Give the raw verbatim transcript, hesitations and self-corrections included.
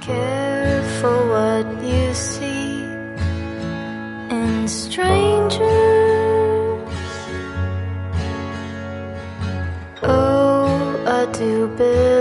Careful what you see in strangers. Oh, I do believe